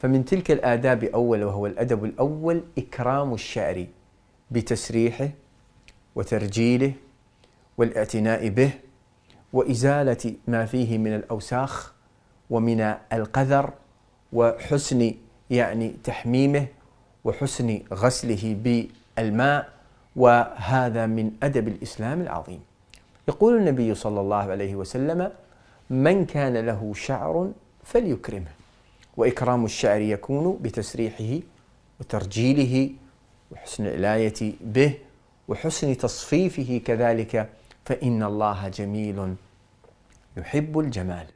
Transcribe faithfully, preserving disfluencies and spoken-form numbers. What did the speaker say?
فمن تلك الآداب أول، وهو الأدب الأول إكرام الشعر بتسريحه وترجيله والاعتناء به وإزالة ما فيه من الأوساخ ومن القذر، وحسن يعني تحميمه وحسن غسله بالماء، وهذا من أدب الإسلام العظيم. يقول النبي صلى الله عليه وسلم: من كان له شعر فليكرمه. وإكرام الشعر يكون بتسريحه وترجيله وحسن العناية به وحسن تصفيفه كذلك، فإن الله جميل يحب الجمال.